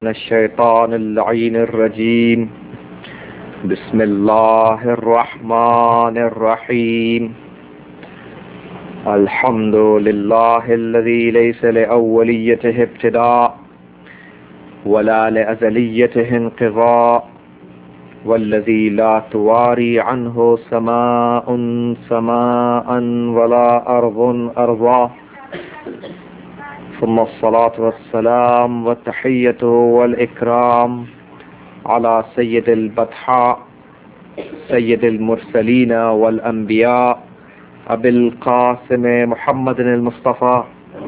من الشيطان اللعين الرجيم. بسم الله الرحمن الرحيم. الحمد لله الذي ليس لأوليته ابتداء ولا لأزليته انقضاء، والذي لا تواري عنه سماء ولا أرض أرضا، ثم الصلاة والسلام والتحية والإكرام على سيد البطحاء سيد المرسلين والأنبياء أبي القاسم محمد المصطفى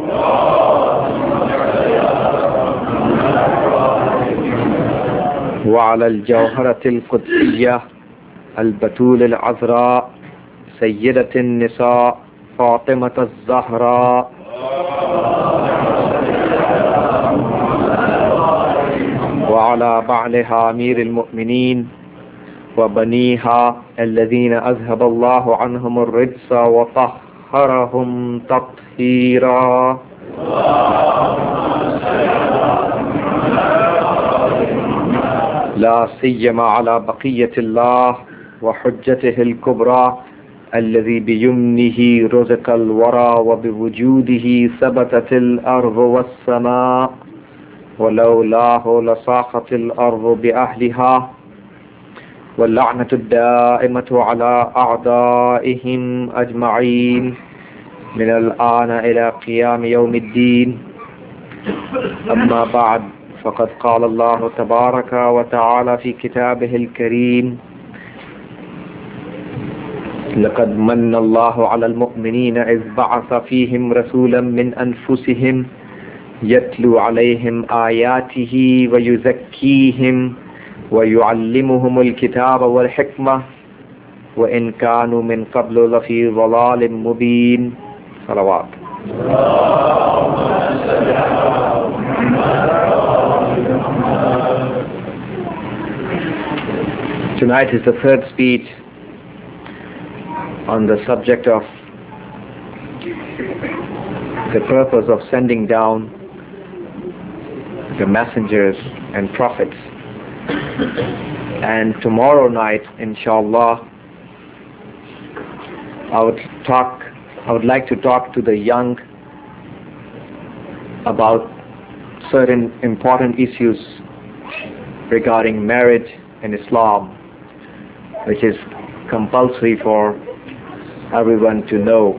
وعلى الجوهرة القدسية البتول العذراء سيدة النساء فاطمة الزهراء وعلى بعلها أمير المؤمنين وبنيها الذين أذهب الله عنهم الرجس وطهرهم تطهيرا. لا سيما على بقية الله وحجته الكبرى الذي بيمنه رزق الورى وبوجوده ثبتت الأرض والسماء، ولولاه لصاخت الأرض بأهلها، واللعنة الدائمة على أعدائهم أجمعين من الآن إلى قيام يوم الدين. أما بعد، فقد قال الله تبارك وتعالى في كتابه الكريم: لقد من الله على المؤمنين إذ بعث فيهم رسولا من أنفسهم يتلو عليهم آياته ويزكيهم ويعلمهم الكتاب والحكمة وإن كانوا من قبل لفي ضلال مبين. صلوات. Tonight is the third speech on the subject of the purpose of sending down the messengers and prophets. And tomorrow night, inshallah, I would like to talk to the young about certain important issues regarding marriage in Islam, which is compulsory for everyone to know.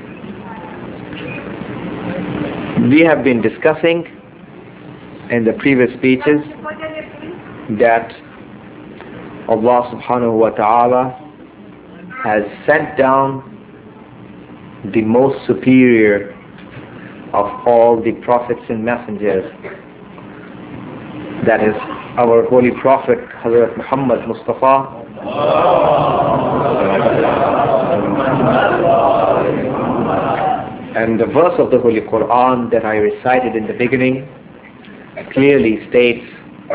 We have been discussing in the previous speeches that Allah subhanahu wa ta'ala has sent down the most superior of all the prophets and messengers, that is our holy prophet Hazrat Muhammad Mustafa and the verse of the Holy Quran that I recited in the beginning clearly states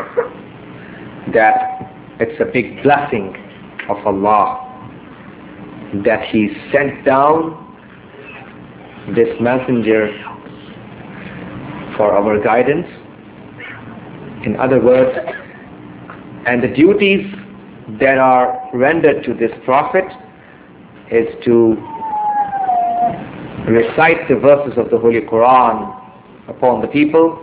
that it's a big blessing of Allah that He sent down this messenger for our guidance. In other words, and the duties that are rendered to this prophet is to recite the verses of the Holy Quran upon the people,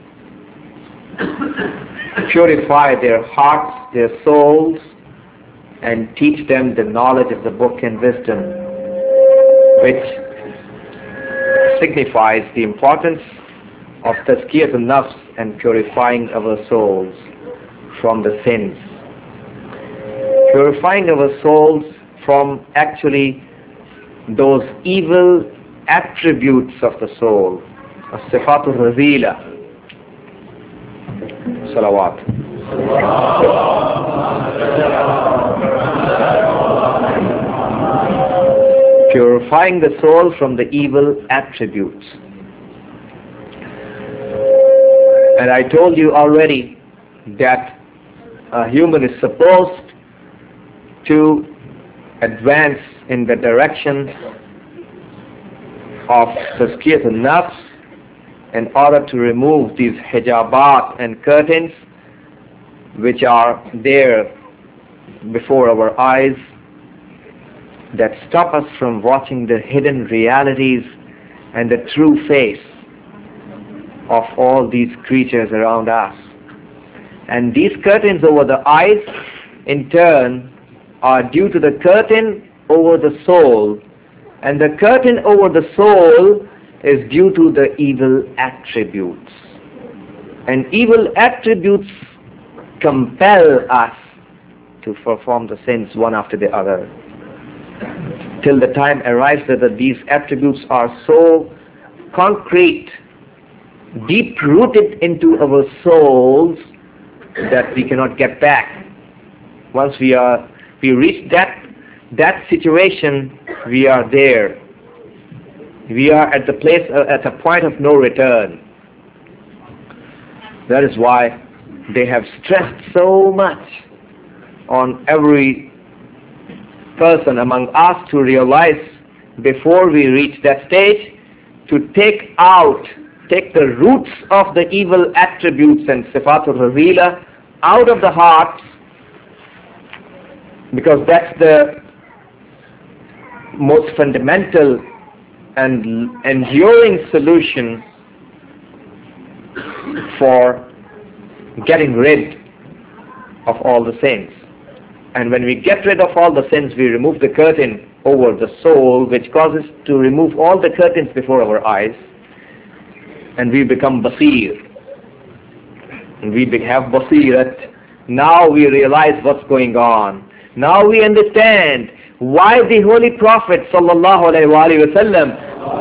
purify their hearts, their souls, and teach them the knowledge of the book and wisdom, which signifies the importance of tazkiyatun nafs and purifying our souls from the sins, purifying our souls from actually those evil attributes of the soul, as-sifatul razila. Salawat. Purifying the soul from the evil attributes. And I told you already that a human is supposed to advance in the direction of tazkiyatun nafs in order to remove these hijabat and curtains which are there before our eyes that stop us from watching the hidden realities and the true face of all these creatures around us. And these curtains over the eyes in turn are due to the curtain over the soul, and the curtain over the soul is due to the evil attributes. And evil attributes compel us to perform the sins one after the other, till the time arrives that these attributes are so concrete, deep-rooted into our souls that we cannot get back. Once we reach that situation, we are there. We are at the place, at a point of no return. That is why they have stressed so much on every person among us to realize before we reach that stage to take the roots of the evil attributes and sifatul ravila out of the hearts, because that's the most fundamental and enduring solution for getting rid of all the sins. And when we get rid of all the sins, we remove the curtain over the soul, which causes to remove all the curtains before our eyes, and we become basir. And we have basirat. Now we realize what's going on. Now we understand why the Holy Prophet sallallahu alaihi wasallam,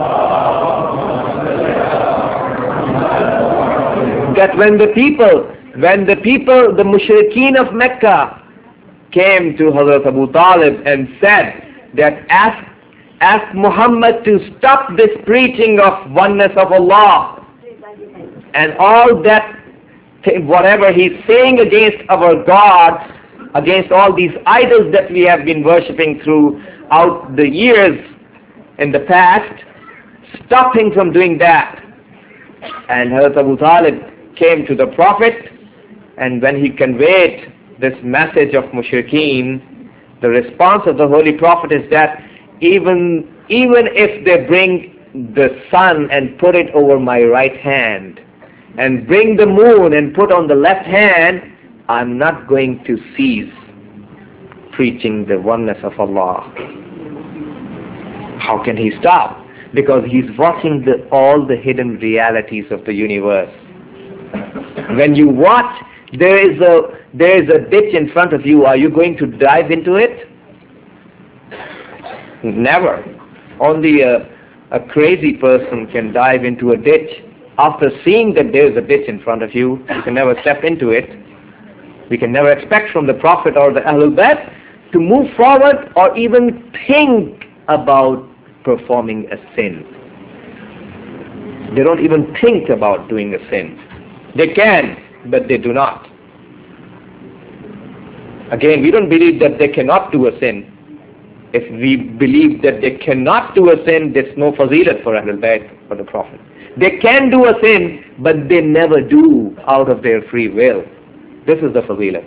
that when the people, the mushrikeen of Mecca came to Hazrat Abu Talib and said that ask Muhammad to stop this preaching of oneness of Allah and all that, whatever he's saying against our gods, against all these idols that we have been worshipping throughout the years in the past, stop him from doing that. And Hazrat Abu Talib came to the Prophet, and when he conveyed this message of mushrikeen, the response of the Holy Prophet is that even if they bring the sun and put it over my right hand, and bring the moon and put on the left hand, I'm not going to cease preaching the oneness of Allah. How can he stop? Because he's watching all the hidden realities of the universe. When you watch, there is a ditch in front of you. Are you going to dive into it? Never. Only a crazy person can dive into a ditch. After seeing that there is a ditch in front of you, you can never step into it. We can never expect from the Prophet or the Ahlul Bayt to move forward or even think about performing a sin. They don't even think about doing a sin. They can, but they do not. Again, we don't believe that they cannot do a sin. If we believe that they cannot do a sin, there's no fazilat for Ahlul Bayt or the Prophet. They can do a sin, but they never do out of their free will. This is the fazilat.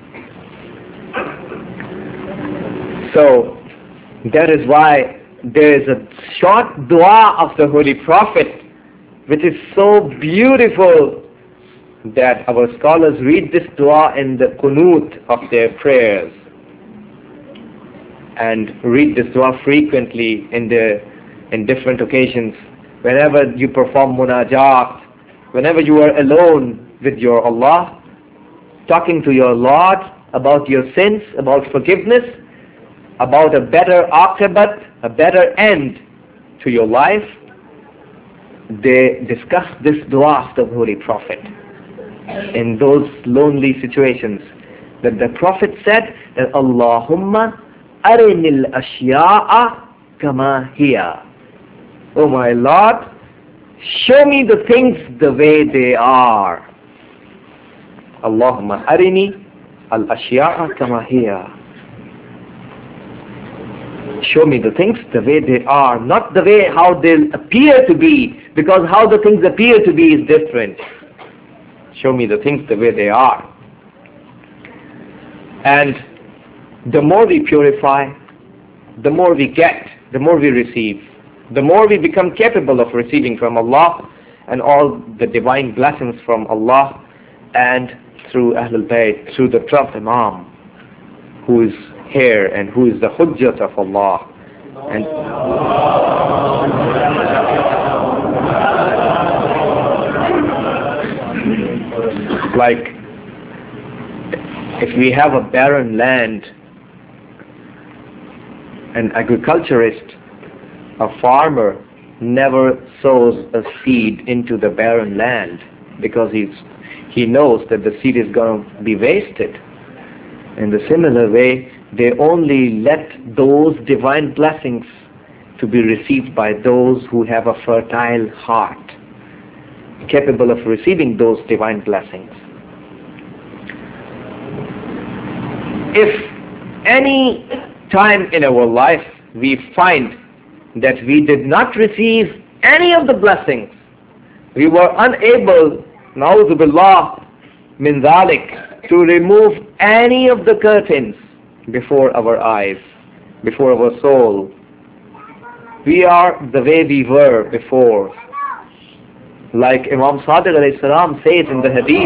So, that is why there is a short dua of the Holy Prophet, which is so beautiful that our scholars read this dua in the qunut of their prayers, and read this dua frequently in different occasions. Whenever you perform munajat, whenever you are alone with your Allah, talking to your Lord about your sins, about forgiveness, about a better aqibat, a better end to your life, they discuss this dua of the Holy Prophet in those lonely situations. That the Prophet said that Allahumma arinil ashya'a kama hiya. Oh my Lord, show me the things the way they are. Allahumma arini al-ashya'a kama hiya. Show me the things the way they are, not the way how they appear to be, because how the things appear to be is different. Show me the things the way they are. And the more we purify, the more we get, the more we receive, the more we become capable of receiving from Allah and all the divine blessings from Allah and through Ahlul Bayt, through the 12th Imam, who is here and who is the Hujjat of Allah. And like, if we have a barren land, an agriculturist, a farmer never sows a seed into the barren land because he knows that the seed is going to be wasted. In the similar way, they only let those divine blessings to be received by those who have a fertile heart, capable of receiving those divine blessings. If any time in our life we find that we did not receive any of the blessings, we were unable, na'udhu billah min dhalik, to remove any of the curtains before our eyes, before our soul, we are the way we were before. Like Imam Sadiq alayhi salam says in the hadith,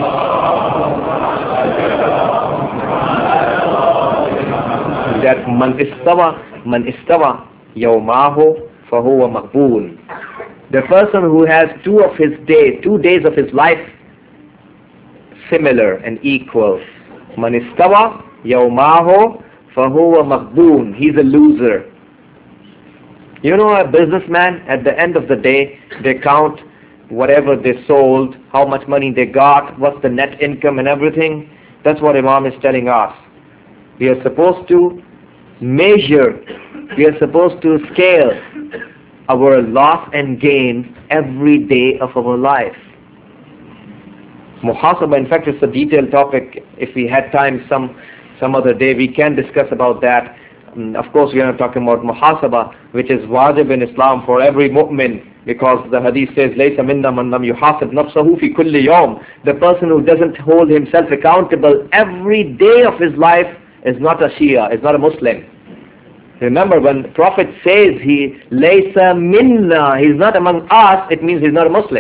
that man istawa yawmahu fahuwa maqbool. The person who has 2 days of his life similar and equal, man istawa yawmahu fahuwa maqbool, he's a loser. You know, a businessman, at the end of the day, they count whatever they sold, how much money they got, what's the net income and everything. That's what Imam is telling us. We are supposed to measure, we are supposed to scale our loss and gain every day of our life. Muhasaba, in fact, it's a detailed topic. If we had time some other day, we can discuss about that. Of course, we are not talking about muhasaba, which is wajib in Islam for every mu'min, because the hadith says, "Laysa minna man lam yuhasib nafsahu fi kulli yawm." The person who doesn't hold himself accountable every day of his life is not a Shia, is not a Muslim. Remember, when the Prophet says he "Laysa minna," he's not among us, it means he's not a Muslim.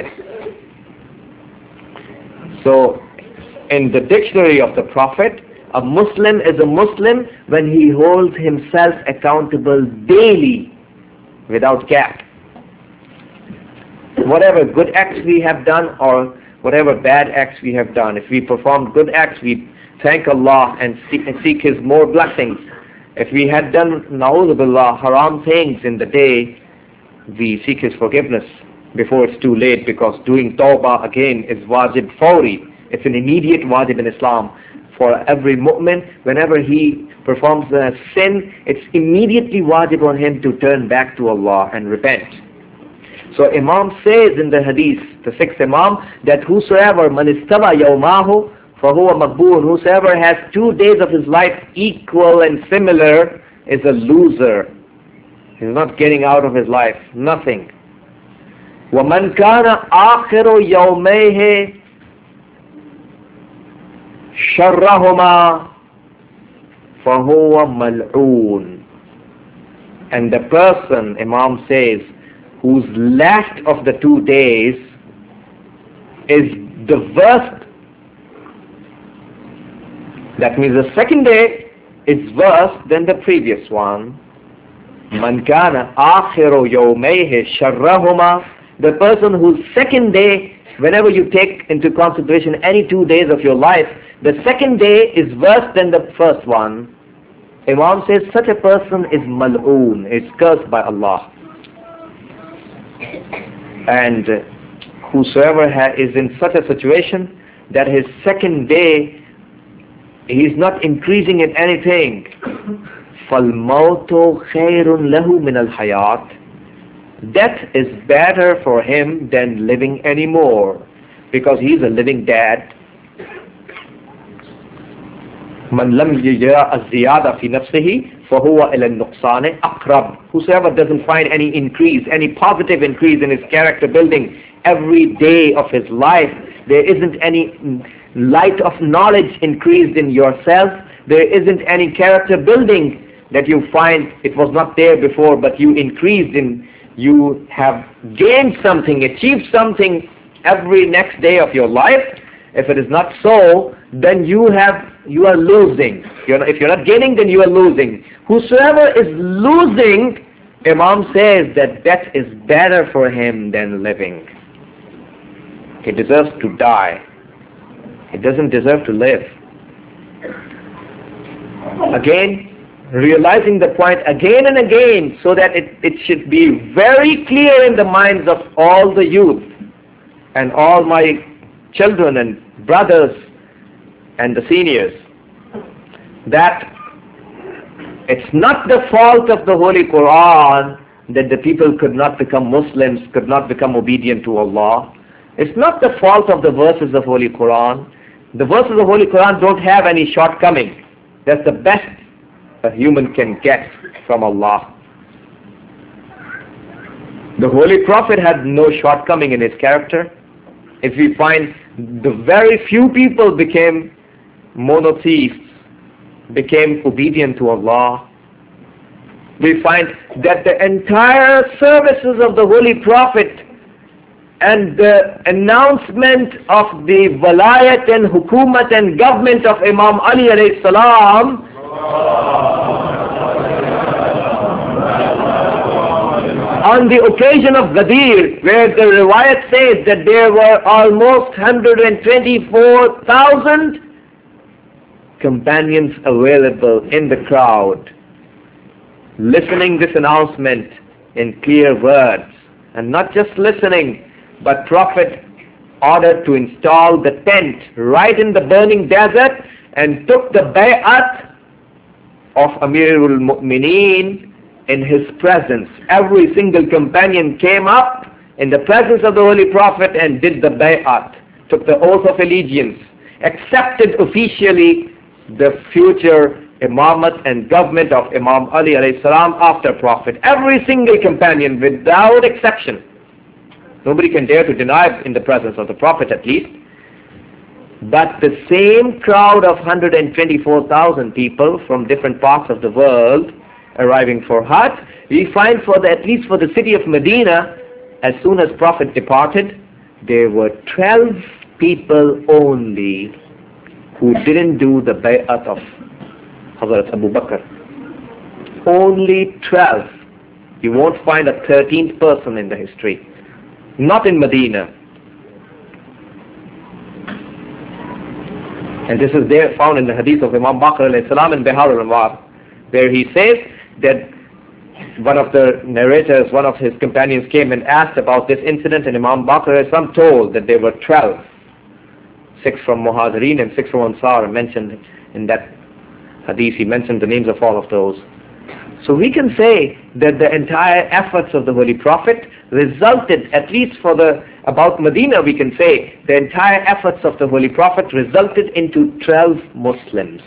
So, in the dictionary of the Prophet, a Muslim is a Muslim when he holds himself accountable daily without gap. Whatever good acts we have done or whatever bad acts we have done, if we performed good acts, we thank Allah and seek His more blessings. If we had done, na'udhu billah, haram things in the day, we seek His forgiveness before it's too late, because doing tawbah again is wajib fawri. It's an immediate wajib in Islam. For every mu'min, whenever he performs a sin, it's immediately wajib on him to turn back to Allah and repent. So Imam says in the hadith, the 6th Imam, that whosoever man istaba yawmahu fahuwa maqbool, whosoever has 2 days of his life equal and similar is a loser. He's not getting out of his life, nothing. وَمَنْ كَانَ آخِرُ يَوْمَيْهِ شَرَّهُمَا فَهُوَ مَلْعُونَ. And the person, Imam says, whose last of the 2 days is the worst, that means the second day is worse than the previous one. مَنْ كَانَ آخِرُ يَوْمَيْهِ شَرَّهُمَا. The person whose second day, whenever you take into consideration any 2 days of your life, the second day is worse than the first one. Imam says such a person is mal'oon, is cursed by Allah. And whosoever is in such a situation that his second day he is not increasing in anything, فَالْمَوْتُ خَيْرٌ لَهُ مِنَ الْحَيَاةِ. Death is better for him than living anymore, because he is a living dead. من لم يجرى الزيادة في نفسه فَهُوَ إِلَى النُّقْصَانِ أَقْرَبُ. Whosoever doesn't find any increase, any positive increase in his character building every day of his life, there isn't any light of knowledge increased in yourself, there isn't any character building that you find it was not there before, but you increased in, you have gained something, achieved something every next day of your life. If it is not so, then you are losing. If you're not gaining, then you are losing. Whosoever is losing, Imam says that death is better for him than living. He deserves to die. He doesn't deserve to live. Again, realizing the point again and again, so that it should be very clear in the minds of all the youth and all my children and brothers and the seniors, that it's not the fault of the Holy Quran that the people could not become Muslims, could not become obedient to Allah. It's not the fault of the verses of Holy Quran. The verses of Holy Quran don't have any shortcoming. That's the best a human can get from Allah. The Holy Prophet had no shortcoming in his character. If we find the very few people became monotheists, became obedient to Allah, we find that the entire services of the Holy Prophet and the announcement of the walayat and hukumat and government of Imam Ali alayhi salam on the occasion of Ghadir, where the riwayat says that there were almost 124,000 companions available in the crowd, listening this announcement in clear words, and not just listening, but Prophet ordered to install the tent right in the burning desert and took the bay'at of Amirul Mu'mineen in his presence. Every single companion came up in the presence of the Holy Prophet and did the bay'at, took the oath of allegiance, accepted officially the future imamat and government of Imam Ali alayhi salam after Prophet. Every single companion without exception. Nobody can dare to deny it in the presence of the Prophet at least. But the same crowd of 124,000 people from different parts of the world arriving for Hajj, we find at least for the city of Medina, as soon as Prophet departed, there were 12 people only who didn't do the bay'at of Hazrat Abu Bakr. Only 12. You won't find a 13th person in the history. Not in Medina. And this is there found in the hadith of Imam Baqir alayhi salam in Bihar al-Anwar, where he says that one of the narrators, one of his companions came and asked about this incident, and Imam Baqir alayhi salam told that there were 12. 6 from Muhajirin and 6 from Ansar mentioned in that hadith. He mentioned the names of all of those. So we can say that the entire efforts of the Holy Prophet resulted, at least about Medina we can say, the entire efforts of the Holy Prophet resulted into 12 Muslims.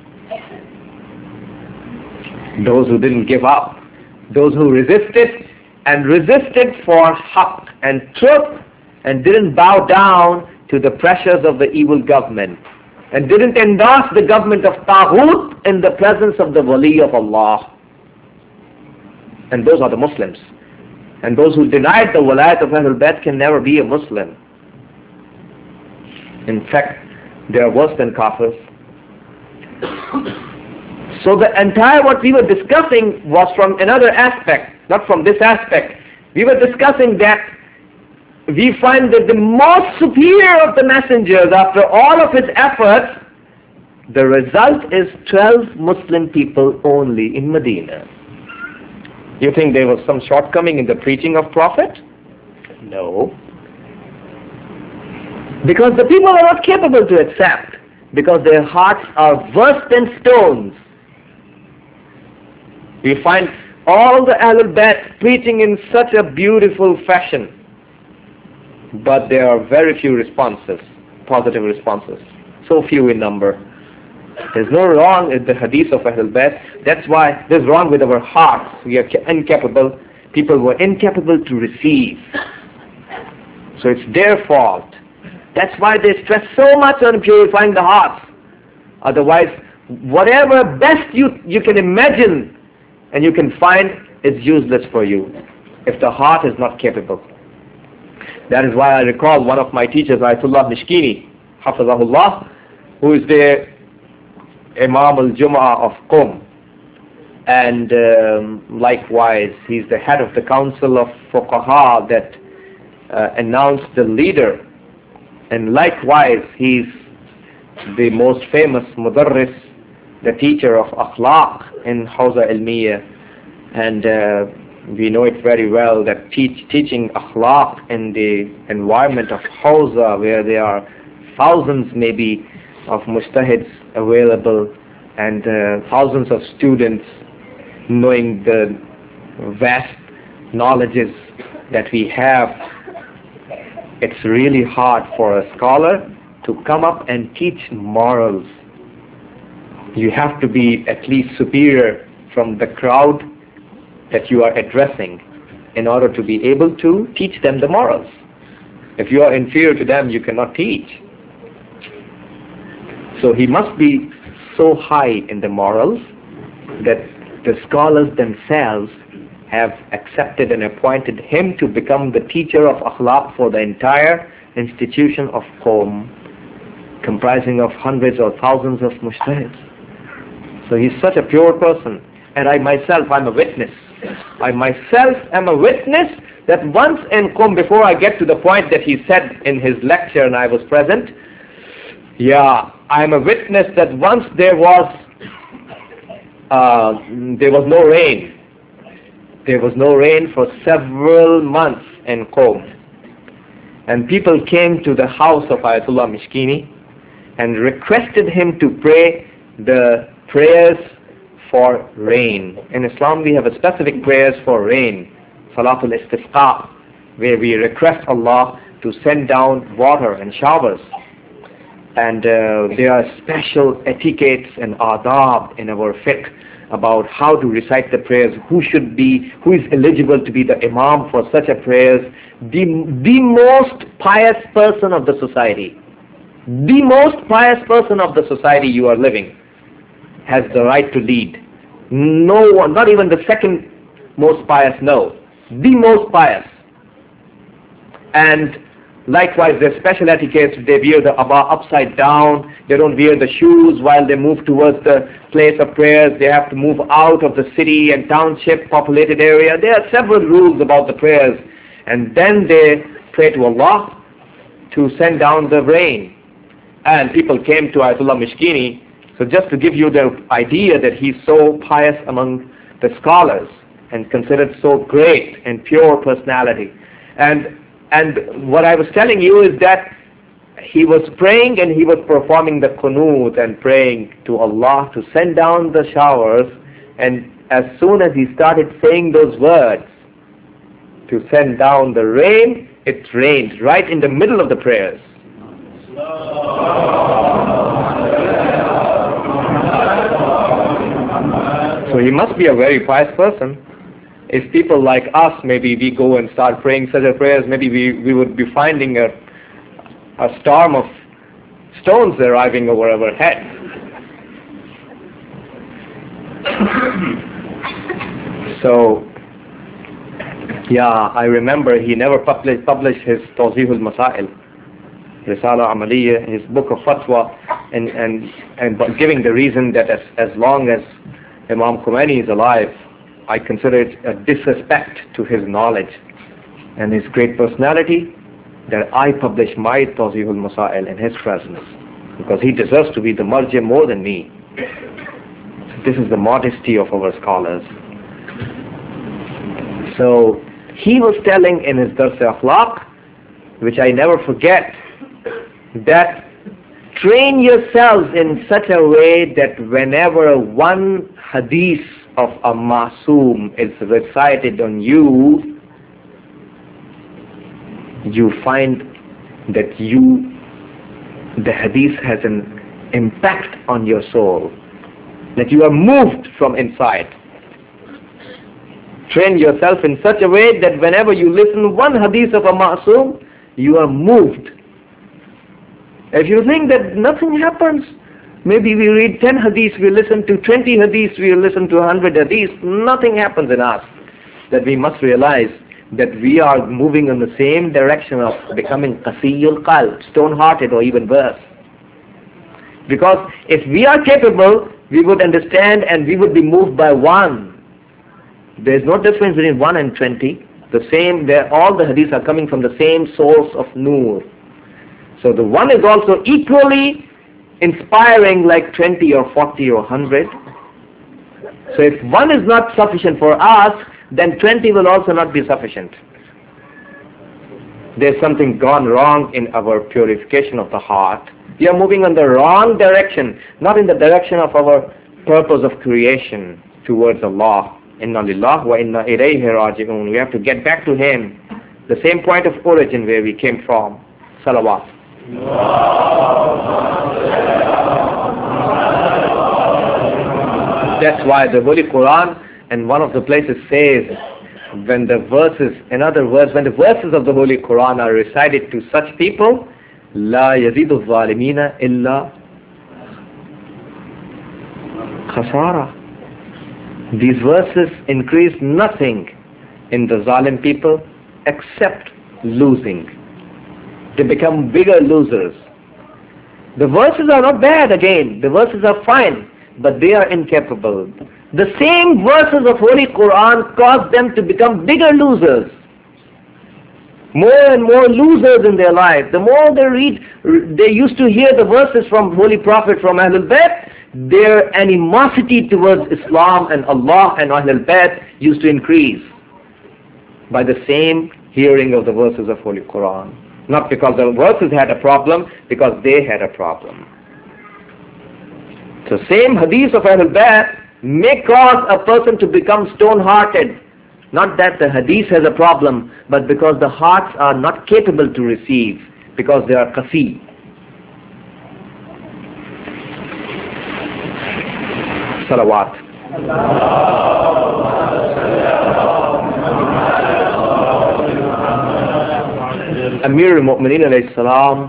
Those who didn't give up, those who resisted for haqq and truth, and didn't bow down to the pressures of the evil government, and didn't endorse the government of Taghut in the presence of the Wali of Allah. And those are the Muslims. And those who denied the walayat of Ahlul Bayt can never be a Muslim. In fact, they are worse than kafirs. So the entire what we were discussing was from another aspect, not from this aspect. We were discussing that we find that the most superior of the messengers, after all of his efforts, the result is 12 Muslim people only in Medina. You think there was some shortcoming in the preaching of Prophet? No. Because the people are not capable to accept, because their hearts are worse than stones. We find all the Ahlul Bayt preaching in such a beautiful fashion, but there are very few responses, positive responses, so few in number. There's no wrong in the hadith of Ahlul Bayt. That's why there's wrong with our hearts. We are incapable. People were incapable to receive. So it's their fault. That's why they stress so much on purifying the hearts. Otherwise, whatever best you can imagine and you can find is useless for you if the heart is not capable. That is why I recall one of my teachers, Ayatollah Mishkini, Hafizahullah, who is the Imam al-Jum'ah of Qom. And likewise, he's the head of the council of Fuqaha that announced the leader. And likewise, he's the most famous Mudarris, the teacher of Akhlaq in Hawza Ilmiya. And we know it very well that teaching Akhlaq in the environment of Hawza, where there are thousands maybe of mustahids available and thousands of students knowing the vast knowledges that we have, it's really hard for a scholar to come up and teach morals. You have to be at least superior from the crowd that you are addressing in order to be able to teach them the morals. If you are inferior to them, you cannot teach. So he must be so high in the morals that the scholars themselves have accepted and appointed him to become the teacher of Akhlaq for the entire institution of Qom, comprising of hundreds or thousands of mujtahids. So he's such a pure person. And I myself, I'm a witness. I myself am a witness that once in Qom, before I get to the point that he said in his lecture and I was present, I'm a witness that once there was no rain. There was no rain for several months in Qom. And people came to the house of Ayatollah Mishkini and requested him to pray the prayers for rain. In Islam we have a specific prayers for rain, Salatul Istisqa, where we request Allah to send down water and showers. And there are special etiquettes and adab in our fiqh about how to recite the prayers, who is eligible to be the imam for such a prayers. The most pious person of the society, the most pious person of the society you are living has the right to lead. No one, not even the second most pious, no, the most pious. And likewise, there's special etiquettes. They wear the abba upside down. They don't wear the shoes while they move towards the place of prayers. They have to move out of the city and township populated area. There are several rules about the prayers. And then they pray to Allah to send down the rain. And people came to Ayatollah Mishkini. So just to give you the idea that he's so pious among the scholars and considered so great and pure personality. And what I was telling you is that he was praying and he was performing the qunut and praying to Allah to send down the showers, and as soon as he started saying those words to send down the rain, it rained right in the middle of the prayers. So he must be a very pious person. If people like us, maybe we go and start praying such a prayers, maybe we would be finding a storm of stones arriving over our heads. So, I remember he never published his Tawzih al-Masail, Risala Amaliyya, his book of Fatwa, and giving the reason that as long as Imam Khomeini is alive, I consider it a disrespect to his knowledge and his great personality that I publish my Tawzih al-Masail in his presence, because he deserves to be the marja more than me. This is the modesty of our scholars. So he was telling in his Dars Akhlaq, which I never forget, that train yourselves in such a way that whenever one hadith of a Masoom is recited on you, you find that the hadith has an impact on your soul, that you are moved from inside. Train yourself in such a way that whenever you listen one hadith of a Ma'soom, you are moved. If you think that nothing happens, maybe we read 10 hadiths, we listen to 20 hadiths, we listen to 100 hadiths, nothing happens in us. That we must realize that we are moving in the same direction of becoming qasiyul qalb, stone-hearted, or even worse. Because if we are capable, we would understand and we would be moved by one. There is no difference between 1 and 20. The same, all the hadiths are coming from the same source of nur. So the one is also equally inspiring like 20 or 40 or 100. So if one is not sufficient for us, then 20 will also not be sufficient. There's something gone wrong in our purification of the heart. We are moving in the wrong direction, not in the direction of our purpose of creation towards Allah. Inna lillah wa inna ilayhi raji'un. We have to get back to Him, the same point of origin where we came from. Salawat. That's why the Holy Quran and one of the places says, when the verses, in other words, when the verses of the Holy Quran are recited to such people, La yazidu zalimina illa khasara. These verses increase nothing in the zalim people except losing. They become bigger losers. The verses are not bad again. The verses are fine, but they are incapable. The same verses of Holy Quran cause them to become bigger losers. More and more losers in their life. The more they read, they used to hear the verses from Holy Prophet, from Ahlul Bayt, their animosity towards Islam and Allah and Ahlul Bayt used to increase by the same hearing of the verses of Holy Quran. Not because the verses had a problem, because they had a problem. So same hadith of Ahlul Bayt may cause a person to become stone-hearted. Not that the hadith has a problem, but because the hearts are not capable to receive, because they are qasi. Salawat. Amir al-Mu'mineen alayhi salam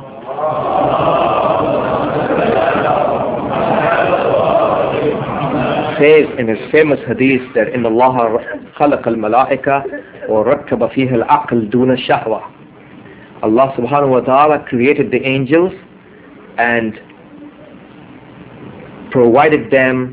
says in his famous hadith that in Allah khalaqa al-malaika wa rakkaba fiha al-aql duna shahwa. Allah subhanahu wa ta'ala created the angels and provided them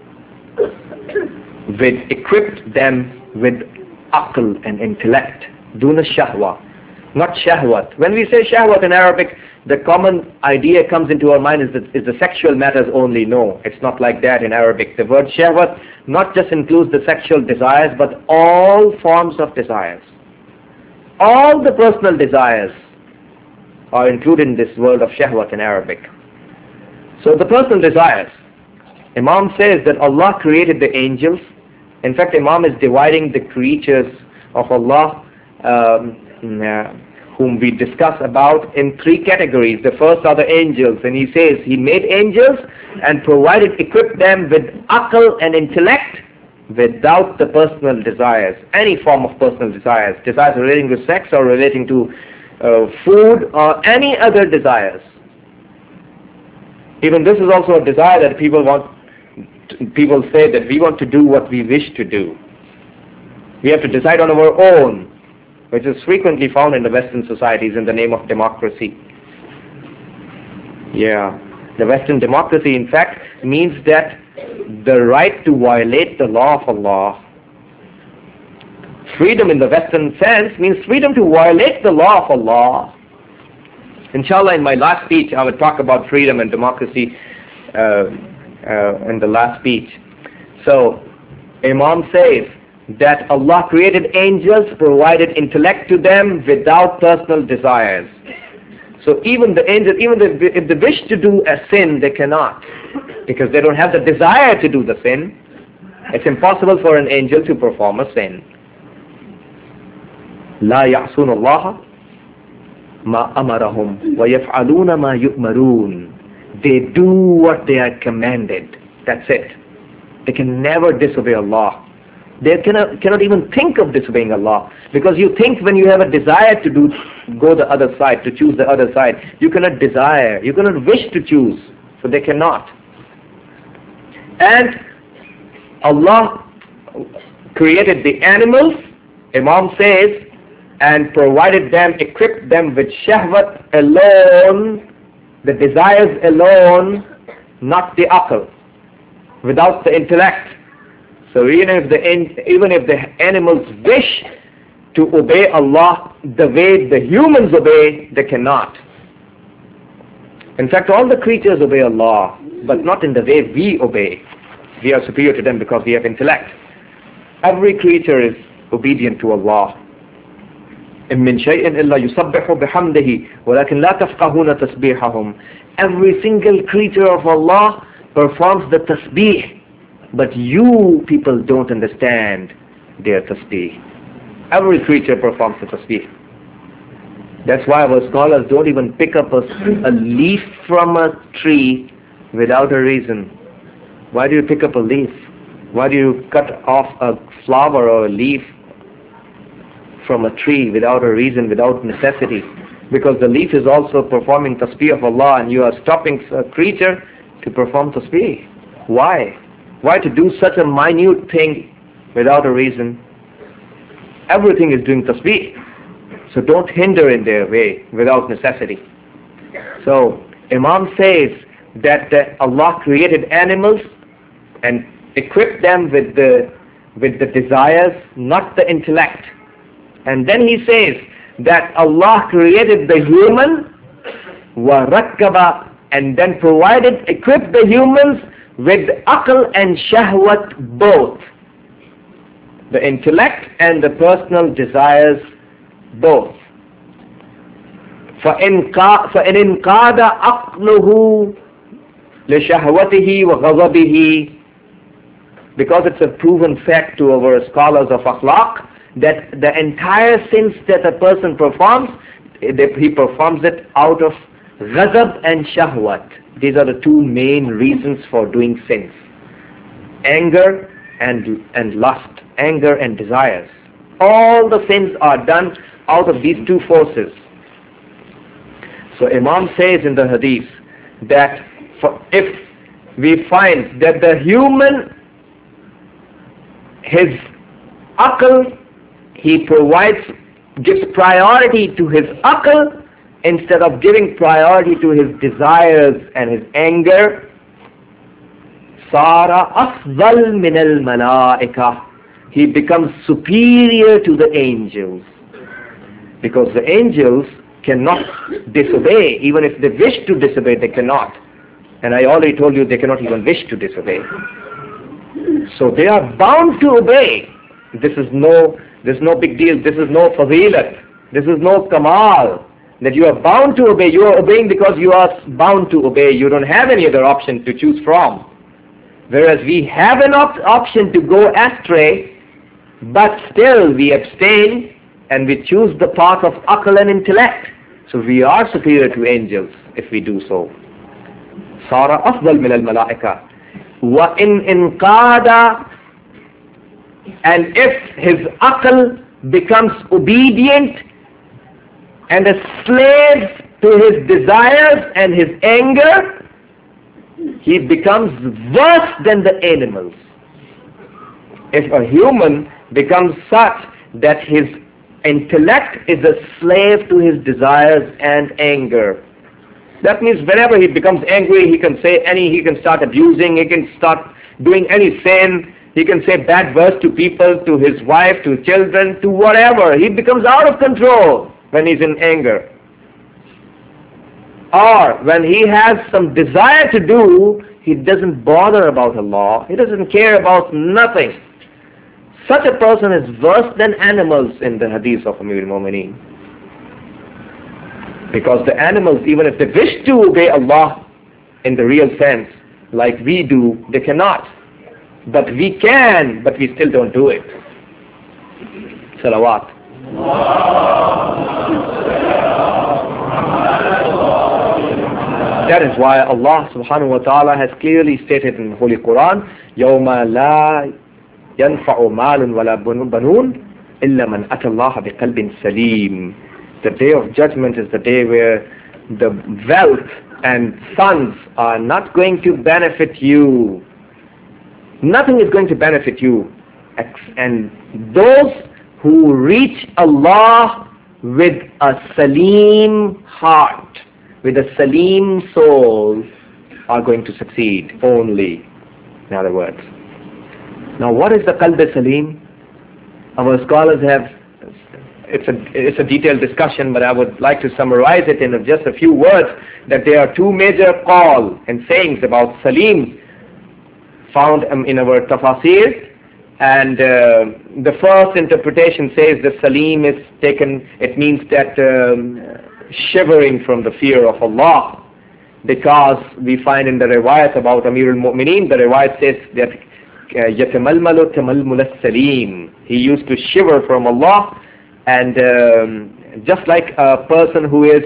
with, equipped them with aql and intellect, duna shahwa, not shahwat. When we say shahwat in Arabic, the common idea comes into our mind is the sexual matters only. No, it's not like that in Arabic. The word shahwat not just includes the sexual desires, but all forms of desires. All the personal desires are included in this word of shahwat in Arabic. So the personal desires, Imam says that Allah created the angels. In fact, Imam is dividing the creatures of Allah whom we discuss about in three categories. The first are the angels, and he says he made angels and equipped them with aql and intellect without the personal desires, any form of personal desires relating to sex or relating to food or any other desires. Even this is also a desire that people say that we want to do what we wish to do. We have to decide on our own, which is frequently found in the Western societies in the name of democracy. Yeah, the Western democracy in fact means that the right to violate the law of Allah. Freedom in the Western sense means freedom to violate the law of Allah. Inshallah, in my last speech, I will talk about freedom and democracy in the last speech. So, Imam says that Allah created angels, provided intellect to them without personal desires. So even the angels, even if they wish to do a sin, they cannot, because they don't have the desire to do the sin. It's impossible for an angel to perform a sin. لا يعصون الله ما أمرهم ويفعلون ما يؤمرون. They do what they are commanded. That's it. They can never disobey Allah. They cannot even think of disobeying Allah. Because you think when you have a desire to go the other side, to choose the other side, you cannot desire, you cannot wish to choose. So they cannot. And Allah created the animals, Imam says, and provided them, equipped them with shahwat alone, the desires alone, not the aql, without the intellect. So even if the animals wish to obey Allah the way the humans obey, they cannot. In fact, all the creatures obey Allah, but not in the way we obey. We are superior to them because we have intellect. Every creature is obedient to Allah. إِن مِّن شَيْءٍ إِلَّا يُسَبِّحُ بِحَمْدِهِ وَلَكِنْ لَا تَفْقَهُونَ تَسْبِيحَهُم. Every single creature of Allah performs the tasbih, but you people don't understand their tasbih. Every creature performs the tasbih. That's why our scholars don't even pick up a leaf from a tree without a reason. Why do you pick up a leaf? Why do you cut off a flower or a leaf from a tree without a reason, without necessity? Because the leaf is also performing tasbih of Allah, and you are stopping a creature to perform tasbih. Why? Why to do such a minute thing without a reason? Everything is doing tasbih. So don't hinder in their way without necessity. So Imam says that Allah created animals and equipped them with the desires, not the intellect. And then he says that Allah created the human وَرَكَّبَ, and then equipped the humans with aql and shahwat both. The intellect and the personal desires both. فَإِنْ انْقَادَ عَقْلُهُ لِشَهْوَتِهِ وَغَضَبِهِ. Because it's a proven fact to our scholars of akhlaq that the entire sins that a person performs, he performs it out of ghazab and shahwat. These are the two main reasons for doing sins. Anger and lust, anger and desires. All the sins are done out of these two forces. So Imam says in the hadith that if we find that the human, his aql, he gives priority to his aql instead of giving priority to his desires and his anger, Sara afdal min al-malaika, he becomes superior to the angels. Because the angels cannot disobey. Even if they wish to disobey, they cannot. And I already told you they cannot even wish to disobey. So they are bound to obey. This is no big deal. This is no fadilat. This is no kamal. That you are bound to obey. You are obeying because you are bound to obey. You don't have any other option to choose from. Whereas we have an option to go astray, but still we abstain and we choose the path of aql and intellect. So we are superior to angels if we do so. Sara afdal min al-malaika. Wa in inqada, and if his aql becomes obedient and a slave to his desires and his anger, he becomes worse than the animals. If a human becomes such that his intellect is a slave to his desires and anger, that means whenever he becomes angry, he can start abusing, he can start doing any sin, he can say bad words to people, to his wife, to children, to whatever. He becomes out of control when he's in anger. Or when he has some desire to do, he doesn't bother about Allah. He doesn't care about nothing. Such a person is worse than animals in the hadith of Amir al-Mu'mineen. Because the animals, even if they wish to obey Allah in the real sense, like we do, they cannot. But we can, but we still don't do it. Salawat. That is why Allah subhanahu wa ta'ala has clearly stated in the Holy Quran, يَوْمَ لَا يَنْفَعُ مَالٌ وَلَا بَنُونَ إِلَّا مَنْ أَتَى اللَّهَ بِقَلْبٍ سَلِيمٍ. The day of judgment is the day where the wealth and sons are not going to benefit you. Nothing is going to benefit you. And those who reach Allah with a salim heart, with a salim soul, are going to succeed only, in other words. Now what is the qalb salim? Our scholars have, it's a detailed discussion, but I would like to summarize it in just a few words, that there are two major qawl and sayings about salim found in our tafasir. And the first interpretation says the salim is taken, it means that shivering from the fear of Allah, because we find in the riwayat about Amir al-Mu'mineen, the riwayat says that يَتَمَلْمَلُ تَمَلْمُلَ السَّلِيمِ, he used to shiver from Allah, and just like a person who is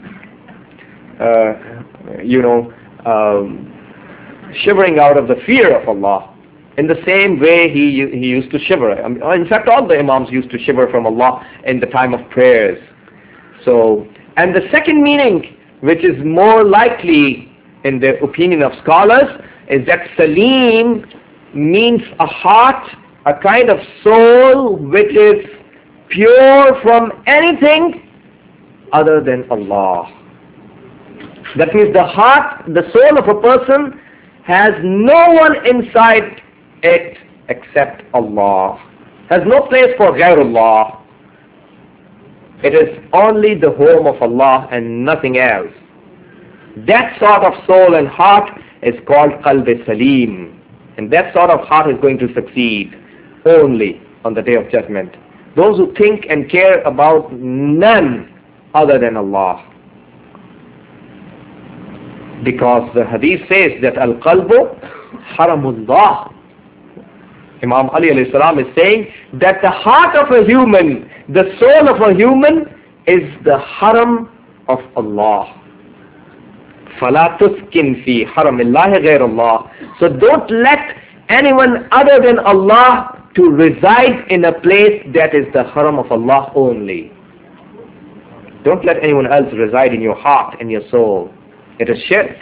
shivering out of the fear of Allah, in the same way he used to shiver. In fact, all the Imams used to shiver from Allah in the time of prayers. So, and the second meaning, which is more likely in the opinion of scholars, is that salim means a heart, a kind of soul which is pure from anything other than Allah. That means the heart, the soul of a person has no one inside it except Allah. Has no place for ghairullah. It is only the home of Allah and nothing else. That sort of soul and heart is called qalb salim. And that sort of heart is going to succeed only on the day of judgment. Those who think and care about none other than Allah. Because the hadith says that al-qalbu haramullah. Imam Ali alayhi salam is saying that the heart of a human, the soul of a human, is the haram of Allah. فَلَا تُسْكِنْ فِي حَرَمِ اللَّهِ غَيْرَ اللَّهِ. So don't let anyone other than Allah to reside in a place that is the haram of Allah only. Don't let anyone else reside in your heart and your soul. It is shirk.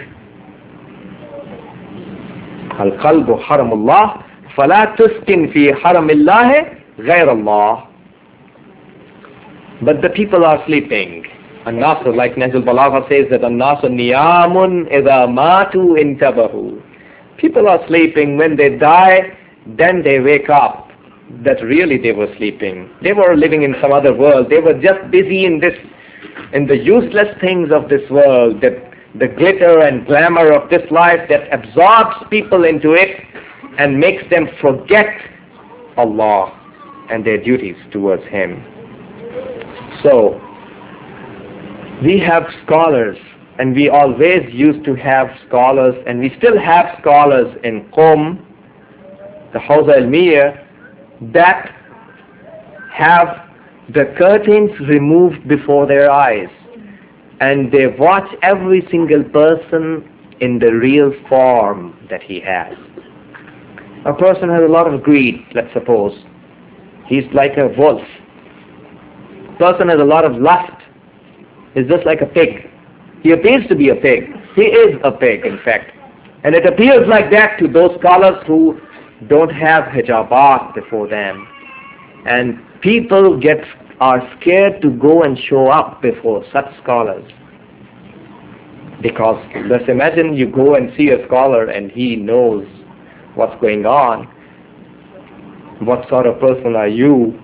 Al-qalbu haramullah. فَلَا تُسْكِنْ فِي حَرَمِ اللَّهِ غَيْرَ اللَّهِ. But the people are sleeping. An-nas, like Nahjul Balagha says, that an-nas niyamun idha matu intabahu. People are sleeping. When they die, then they wake up that really they were sleeping. They were living in some other world. They were just busy in the useless things of this world, that the glitter and glamour of this life that absorbs people into it and makes them forget Allah and their duties towards Him. So, we have scholars, and we always used to have scholars, and we still have scholars in Qom, the Hawza Ilmiya, that have the curtains removed before their eyes, and they watch every single person in the real form that he has. A person has a lot of greed, let's suppose. He's like a wolf. A person has a lot of lust. He's just like a pig. He appears to be a pig. He is a pig, in fact. And it appears like that to those scholars who don't have hijabat before them. And people are scared to go and show up before such scholars. Because let's imagine you go and see a scholar and he knows what's going on. What sort of person are you?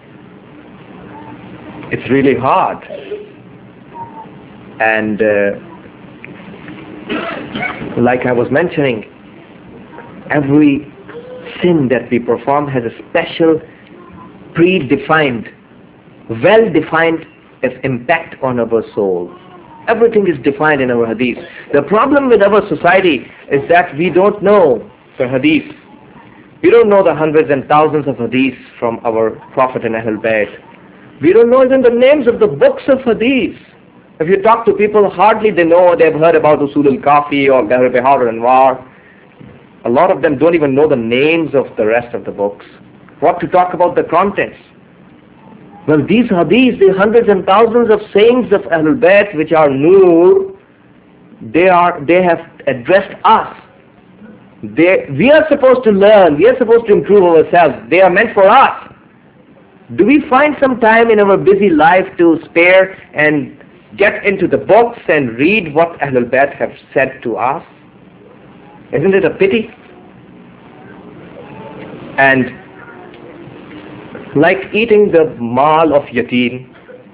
It's really hard. And like I was mentioning, every sin that we perform has a special, predefined, well-defined impact on our soul. Everything is defined in our hadith. The problem with our society is that we don't know the hadith. We don't know the hundreds and thousands of hadiths from our Prophet and Ahlul Bayt. We don't know even the names of the books of hadith. If you talk to people, hardly they know, they've heard about Usul al-Kafi or Bihar al-Anwar. A lot of them don't even know the names of the rest of the books. What to talk about the contents? Well, these hadiths, the hundreds and thousands of sayings of Ahlul Bayt, which are Noor, they have addressed us. We are supposed to learn, we are supposed to improve ourselves. They are meant for us. Do we find some time in our busy life to spare and get into the books and read what Ahlul Bayt have said to us? Isn't it a pity? And like eating the mal of yateen,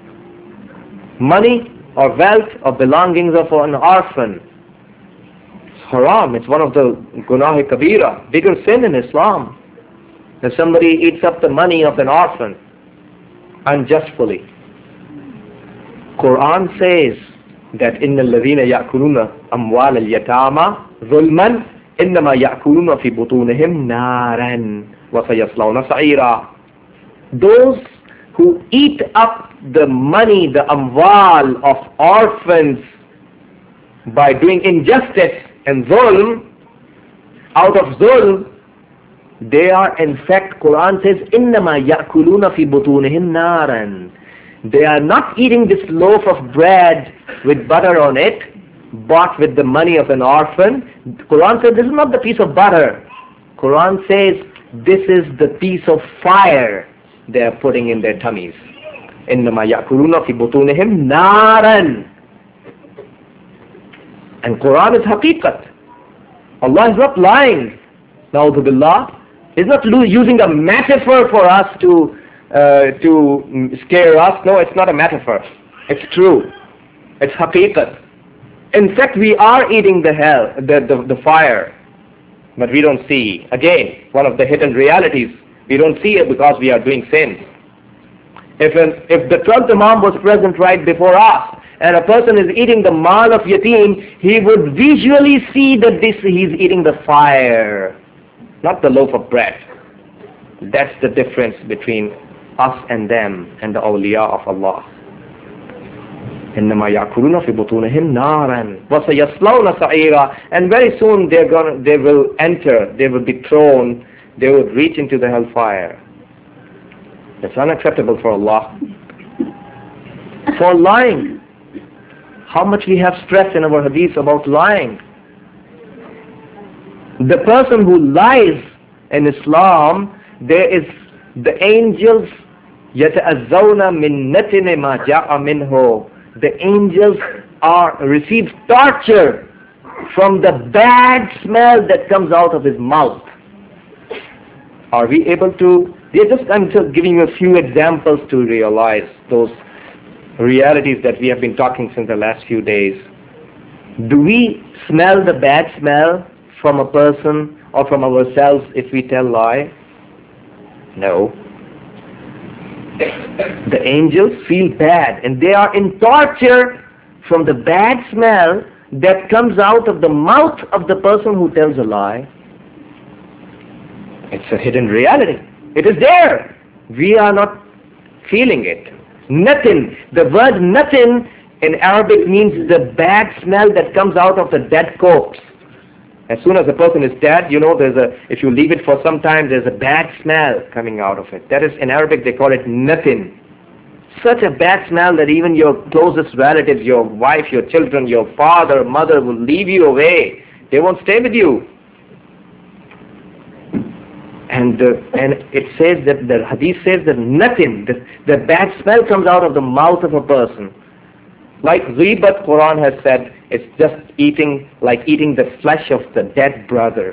money or wealth or belongings of an orphan, it's haram. It's one of the gunah kabira, bigger sin in Islam. If somebody eats up the money of an orphan unjustly, Quran says that إِنَّ الَّذِينَ يَأْكُلُونَ أَمْوَالَ الْيَتَامَى ظُلْمًا إِنَّمَا يَأْكُلُونَ فِي بُطُونِهِمْ نَارًا وَسَيَصْلَوْنَ سَعِيرًا. Those who eat up the money, the amwal of orphans by doing injustice and zulm, out of zulm, they are in fact, Quran says, إِنَّمَا يَأْكُلُونَ فِي بُطُونِهِمْ نَارًا. They are not eating this loaf of bread with butter on it, bought with the money of an orphan. Quran says this is not the piece of butter. Quran says this is the piece of fire they are putting in their tummies. إِنَّمَا يَأْكُلُونَ فِي بُطُونِهِمْ نَارًا. And Quran is haqiqat. Allah is not lying. Na'udhu billah. He's not using a metaphor for us to scare us. No, it's not a metaphor. It's true. It's haqiqat. In fact, we are eating the fire, but we don't see. Again, one of the hidden realities. We don't see it because we are doing sins. If the 12th Imam was present right before us, and a person is eating the mal of yatim, he would visually see that he's eating the fire, not the loaf of bread. That's the difference between us and them and the awliya of Allah. إِنَّمَا يَأْكُلُونَ فِي بُطُونِهِمْ نَارًا وَسَيَصْلَوْنَ سَعِيرًا. And very soon they will enter, they will be thrown, they will reach into the hellfire. That's unacceptable for Allah. For lying. How much we have stressed in our hadith about lying. The person who lies in Islam, there is the angels يَتَأَذَّوْنَ مِن نَتِنِ مَا جَاءَ مِنْهُ. The angels receive torture from the bad smell that comes out of his mouth. Are we able to? I'm just giving you a few examples to realize those realities that we have been talking since the last few days. Do we smell the bad smell from a person or from ourselves if we tell lie? No. The angels feel bad and they are in torture from the bad smell that comes out of the mouth of the person who tells a lie. It's a hidden reality. It is there. We are not feeling it. Nothing. The word nothing in Arabic means the bad smell that comes out of the dead corpse. As soon as a person is dead, you know, if you leave it for some time, there's a bad smell coming out of it. That is, in Arabic, they call it natin. Such a bad smell that even your closest relatives, your wife, your children, your father, mother will leave you away. They won't stay with you. And it says that the hadith says that nothing, the bad smell comes out of the mouth of a person. Like ghibat, Quran has said, it's just like eating the flesh of the dead brother.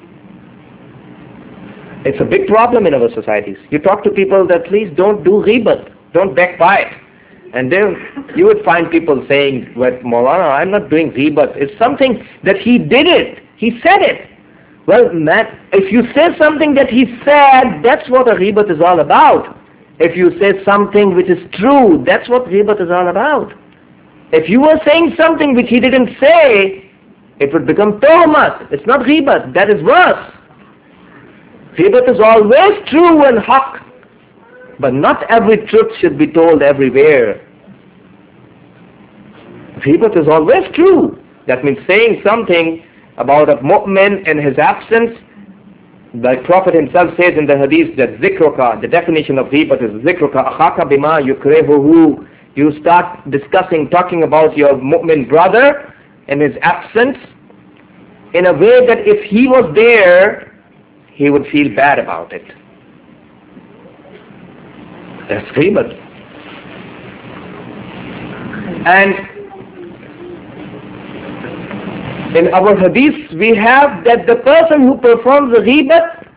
It's a big problem in our societies. You talk to people that please don't do ghibat, don't backbite. And then you would find people saying, well, Maulana, I'm not doing ghibat. It's something that he did it. He said it. Well, man, if you say something that he said, that's what a ghibat is all about. If you say something which is true, that's what ghibat is all about. If you were saying something which he didn't say, it would become tuhmat. It's not ghibat, that is worse. Ghibat is always true and haqq. But not every truth should be told everywhere. Ghibat is always true. That means saying something about a mu'min in his absence. The Prophet himself says in the hadith that zikruka, the definition of ghibat is zikruka akhaka bima yukrehuhu. You start discussing, talking about your mu'min brother in his absence in a way that if he was there, he would feel bad about it. That's ghibat. And in our hadith we have that the person who performs the ghibat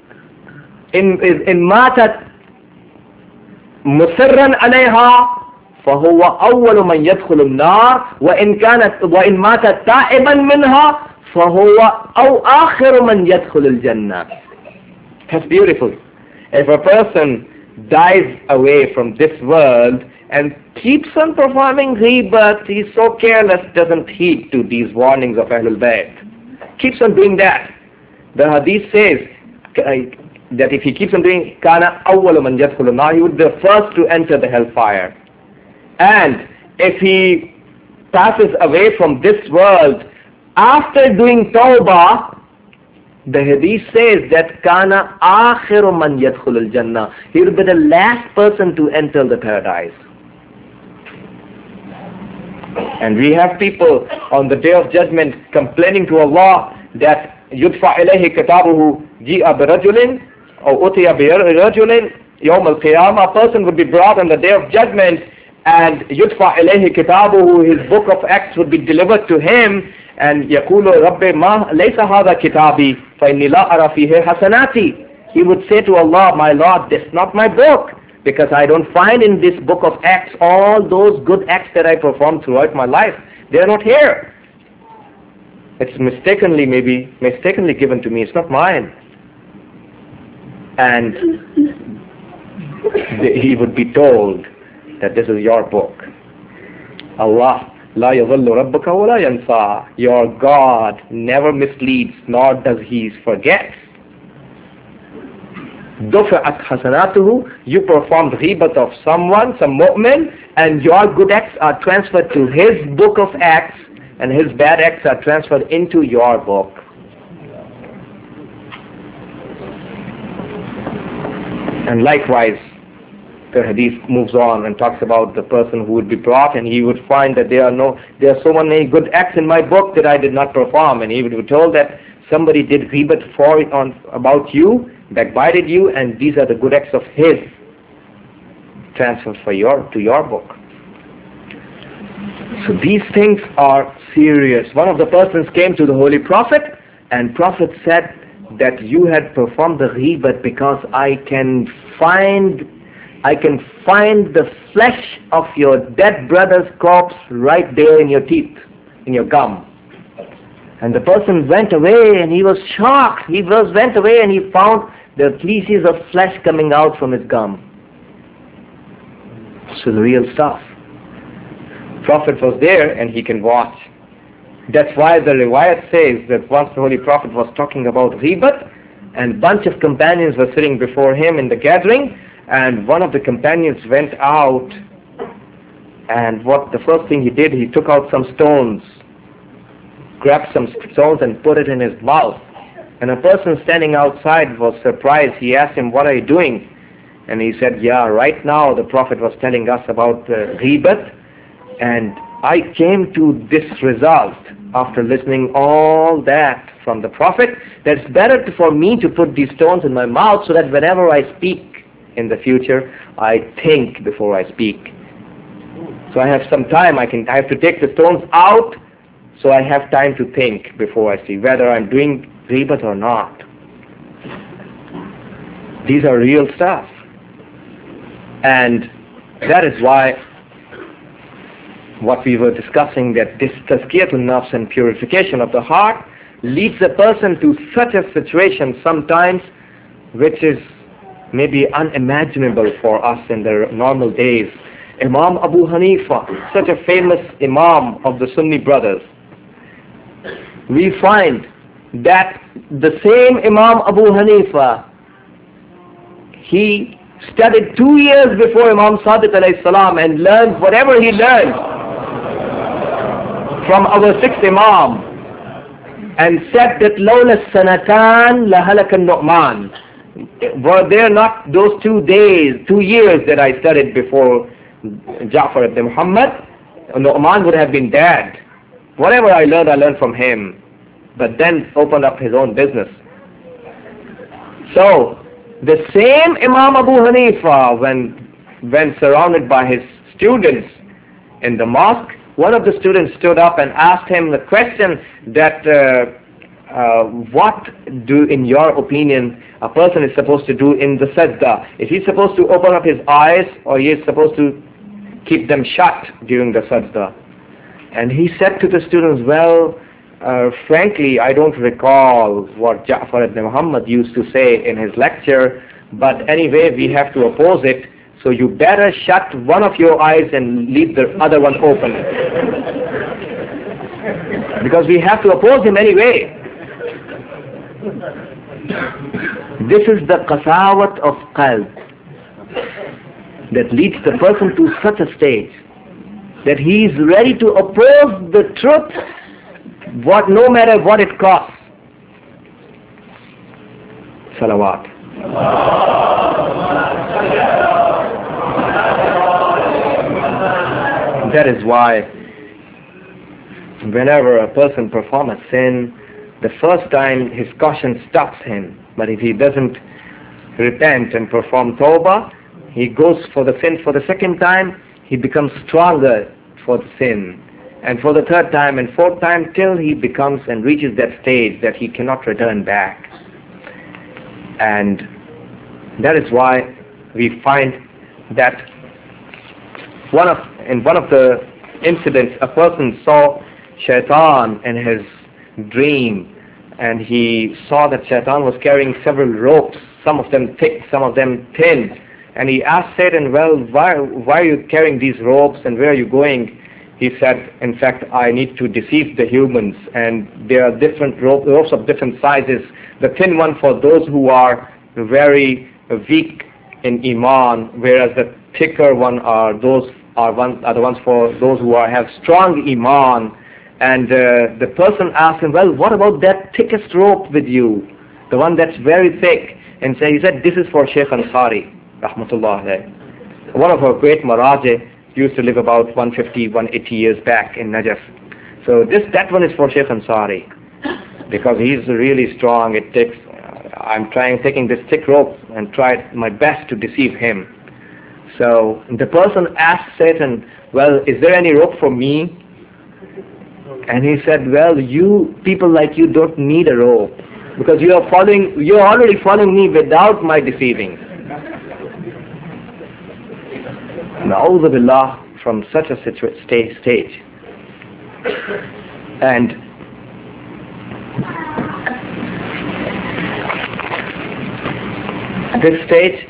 in matat musirran alayha فهو أول من يدخل النار وإن مات تائبا منها فهو أو آخر من يدخل الجنة. That's beautiful. If a person dies away from this world and keeps on performing ghibat, he's so careless, doesn't heed to these warnings of Ahlul Bayt, keeps on doing that. The hadith says that if he keeps on doing kana awwalu man yadkhulu nar, he would be the first to enter the hellfire. And if he passes away from this world after doing tawbah, the hadith says that kana akhiru man yadkhul al-jannah, he will be the last person to enter the paradise. And we have people on the day of judgment complaining to Allah that yudfa ilayhi kitabuhu ji'a birajulin or utiya birajulin yawm al-qiyamah. A person would be brought on the day of judgment and yudfa ilayhi kitabuhu, his book of acts would be delivered to him, and yaqulu rabbi ma laysa hadha kitabi fa inni la ara fihi hasanati. He would say to Allah, my Lord, this is not my book, because I don't find in this book of acts all those good acts that I performed throughout my life. They are not here. It's mistakenly given to me. It's not mine. And he would be told that this is your book. Allah, la yadhillu rabbuka wa la yansa. Your God never misleads, nor does he forget. Dufa'at hasanatuhu, you performed ghibat of someone, some mu'min, and your good acts are transferred to his book of acts, and his bad acts are transferred into your book. And likewise, the hadith moves on and talks about the person who would be brought, and he would find that there are so many good acts in my book that I did not perform, and he would be told that somebody did ghibat about you, backbited you, and these are the good acts of his transferred to your book. So these things are serious. One of the persons came to the Holy Prophet, and Prophet said that you had performed the ghibat because I can find the flesh of your dead brother's corpse right there in your teeth, in your gum. And the person went away and he was shocked. He went away and he found the pieces of flesh coming out from his gum. So the real stuff. Prophet was there and he can watch. That's why the riwayat says that once the Holy Prophet was talking about ghibat, and bunch of companions were sitting before him in the gathering, and one of the companions went out, and the first thing he did, he took out some stones, grabbed some stones and put it in his mouth. And a person standing outside was surprised. He asked him, what are you doing? And he said, yeah, right now the Prophet was telling us about ghibat, and I came to this result after listening all that from the Prophet, that it's better for me to put these stones in my mouth so that whenever I speak in the future, I think before I speak. So I have some time. I have to take the stones out, so I have time to think before I see whether I'm doing ghibat or not. These are real stuff. And that is why what we were discussing, that this tazkiyatun nafs and purification of the heart leads a person to such a situation sometimes which is maybe unimaginable for us in the normal days. Imam Abu Hanifa, such a famous Imam of the Sunni brothers, we find that the same Imam Abu Hanifa, he studied 2 years before Imam Sadiq alayhi salam and learned whatever he learned. from our sixth Imam, and said that لولا السنتان لهلك النعمان. Were there not those 2 years that I studied before Ja'far ibn Muhammad, Nu'man would have been dead. Whatever I learned from him, but then opened up his own business. So the same Imam Abu Hanifa, when surrounded by his students in the mosque, one of the students stood up and asked him the question that what do, in your opinion, a person is supposed to do in the sajda? Is he supposed to open up his eyes, or he is supposed to keep them shut during the sajda? And he said to the students, well, frankly, I don't recall what Ja'far ibn Muhammad used to say in his lecture, but anyway, we have to oppose it, so you better shut one of your eyes and leave the other one open. Because we have to oppose him anyway. This is the qasawat of qalb that leads the person to such a stage that he is ready to oppose the truth, no matter what it costs. Salawat. That is why whenever a person performs a sin, the first time his caution stops him. But if he doesn't repent and perform tawbah, he goes for the sin for the second time, he becomes stronger for the sin. And for the third time and fourth time, till he becomes and reaches that stage that he cannot return back. And that is why we find that in one of the incidents, a person saw Shaitan in his dream, and he saw that Shaitan was carrying several ropes, some of them thick, some of them thin. And he asked Satan, well, why are you carrying these ropes, and where are you going? He said, in fact, I need to deceive the humans, and there are different ropes of different sizes. The thin one for those who are very weak in Iman, whereas the thicker one are the ones for those who have strong Iman. And the person asked him, well, what about that thickest rope with you, the one that's very thick? And so he said, this is for Shaykh Ansari, rahmatullah alayh. One of our great Maraji used to live about 150, 180 years back in Najaf. So that one is for Shaykh Ansari, because he's really strong. I'm taking this thick rope and tried my best to deceive him. So the person asked Satan, well, is there any rope for me? And he said, well, people like you don't need a rope, because you're already following me without my deceiving. Na'udhu billah, from such a stage. And this stage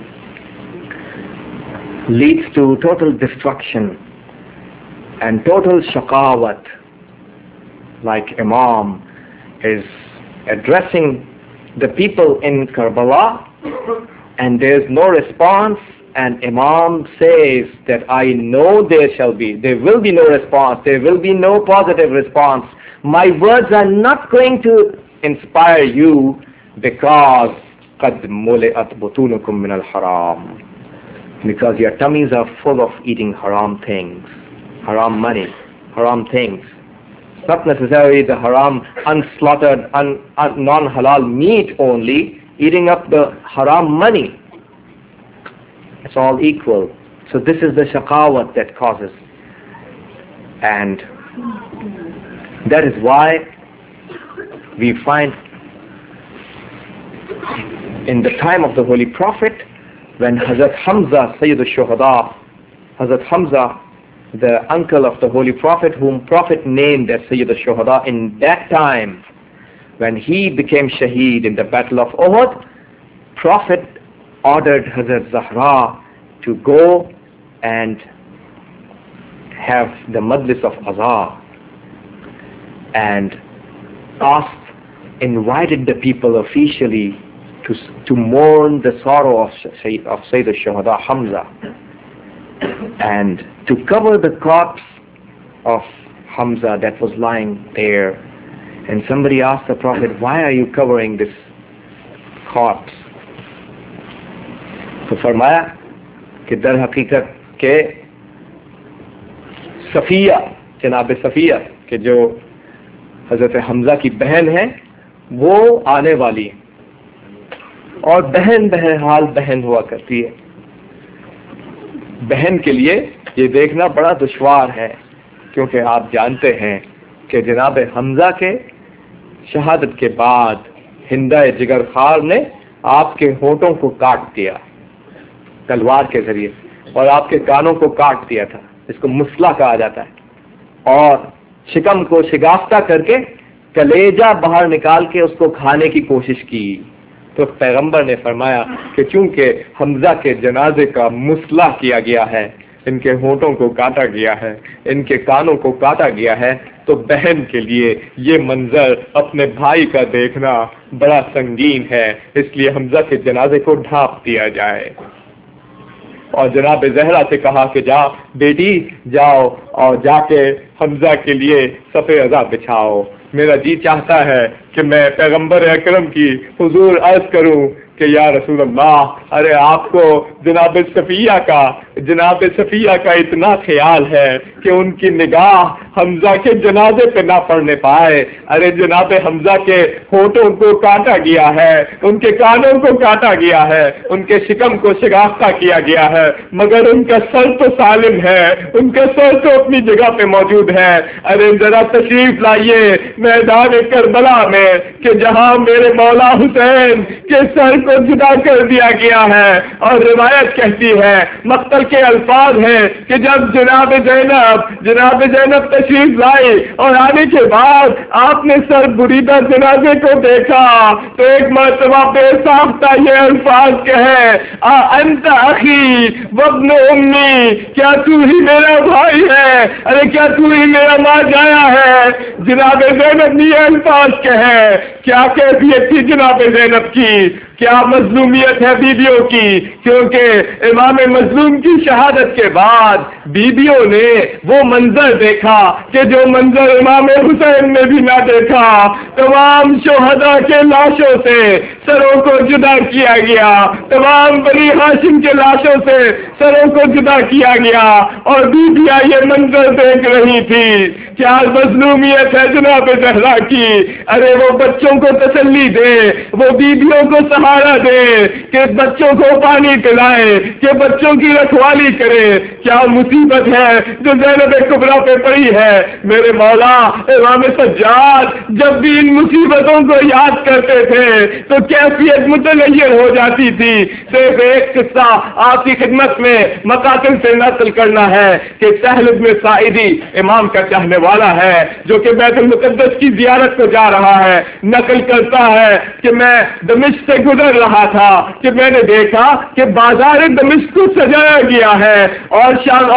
leads to total destruction and total shaqawat. Like Imam is addressing the people in Karbala, and there's no response, and Imam says that I know there will be no response, there will be no positive response. My words are not going to inspire you, because قَدْ مُلِئَتْ بُطُونُكُم مِّنَ الْحَرَامِ, because your tummies are full of eating haram things, haram money, haram things. It's not necessarily the haram, unslaughtered, non-halal meat only, eating up the haram money. It's all equal. So this is the shaqawat that causes. And that is why we find in the time of the Holy Prophet, when Hazrat Hamza, Sayyid al-Shuhada, Hazrat Hamza, the uncle of the Holy Prophet, whom Prophet named as Sayyid al-Shuhada, in that time, when he became shaheed in the Battle of Uhud, Prophet ordered Hazrat Zahra to go and have the Majlis of Azhar, and invited the people officially to mourn the sorrow of Sayyid al-Shuhada Hamza, and to cover the corpse of Hamza that was lying there. And somebody asked the Prophet, why are you covering this corpse? تو فرمایا کہ در حقیقت کہ صفیہ، جناب صفیہ کہ جو حضرت حمزہ کی بہن ہے، وہ آنے والی ہے، اور بہن بہرحال بہن ہوا کرتی ہے. بہن کے لیے یہ دیکھنا بڑا دشوار ہے، کیونکہ آپ جانتے ہیں کہ جناب حمزہ کے شہادت کے بعد ہندہ جگر خار نے آپ کے ہونٹوں کو کاٹ دیا تلوار کے ذریعے، اور آپ کے کانوں کو کاٹ دیا تھا، اس کو مسلح کہا جاتا ہے، اور شکم کو شگافتہ کر کے کلیجہ باہر نکال کے اس کو کھانے کی کوشش کی. تو پیغمبر نے فرمایا کہ چونکہ حمزہ کے جنازے کا مسلح کیا گیا ہے، ان کے ہونٹوں کو کاٹا گیا ہے، ان کے کانوں کو کاٹا گیا ہے، تو بہن کے لیے یہ منظر اپنے بھائی کا دیکھنا بڑا سنگین ہے، اس لیے حمزہ کے جنازے کو ڈھانپ دیا جائے. اور جناب زہرا سے کہا کہ جا بیٹی جاؤ اور جا کے حمزہ کے لیے صف عزا بچھاؤ. میرا جی چاہتا ہے کہ میں پیغمبر اکرم کی حضور عرض کروں کہ یا رسول اللہ، ارے آپ کو جناب صفیہ کا اتنا خیال ہے کہ ان کی نگاہ حمزہ کے جنازے پہ نہ پڑنے پائے. ارے جناب حمزہ کے ہونٹوں کو کاٹا گیا ہے، ان کے کانوں کو کاٹا گیا ہے، ان کے شکم کو شگافتہ کیا گیا ہے، مگر ان کا سر تو سالم ہے، ان کا سر تو اپنی جگہ پہ موجود ہے. ارے ذرا تشریف لائیے میدان کربلا میں کہ جہاں میرے مولا حسین کے سر کو جدا کر دیا گیا ہے. اور روایت کہتی ہے، مقتل کے الفاظ ہیں کہ جب جناب زینب تشریف لائی اور آنے کے بعد آپ نے سر بریدہ جنازے کو دیکھا تو ایک مرتبہ بے ساختہ یہ الفاظ کہے، انت اخی وابن امی، کیا تو ہی میرا بھائی ہے، ارے کیا تو ہی میرا ماں جایا ہے. جناب زینب نے یہ الفاظ کہے. کیا کیفیت تھی جناب زینب کی، کیا مظلومیت ہے بیویوں کی، کیونکہ امام مظلوم کی شہادت کے بعد بیویوں نے وہ منظر دیکھا کہ جو منظر امام حسین نے بھی نہ دیکھا. تمام شہداء کے لاشوں سے سروں کو جدا کیا گیا، تمام بنی ہاشم کے لاشوں سے سروں کو جدا کیا گیا، اور بیویاں یہ منظر دیکھ رہی تھی. کیا مظلومیت ہے جناب زہرا کی. ارے وہ بچوں کو تسلی دے، وہ بیویوں کو سہارا دے کہ بچوں کو پانی پلائے، کہ بچوں کی رکھوالی کرے. کیا مصیبت ہے جو زینب کبریٰ پہ پڑی ہے. میرے مولا امام سجاد جب بھی ان مصیبتوں کو یاد کرتے تھے تو کیفیت متغیر ہو جاتی تھی. صرف ایک قصہ آپ کی خدمت میں مقاتل سے نقل کرنا ہے کہ سہل بن ساعدی امام کا چاہنے والا ہے جو کہ بیت المقدس کی زیارت کو جا رہا ہے، نقل کرتا ہے کہ میں دمشق سے گزر رہا تھا کہ میں نے دیکھا کہ بازار دمشق کو سجایا گیا ہے اور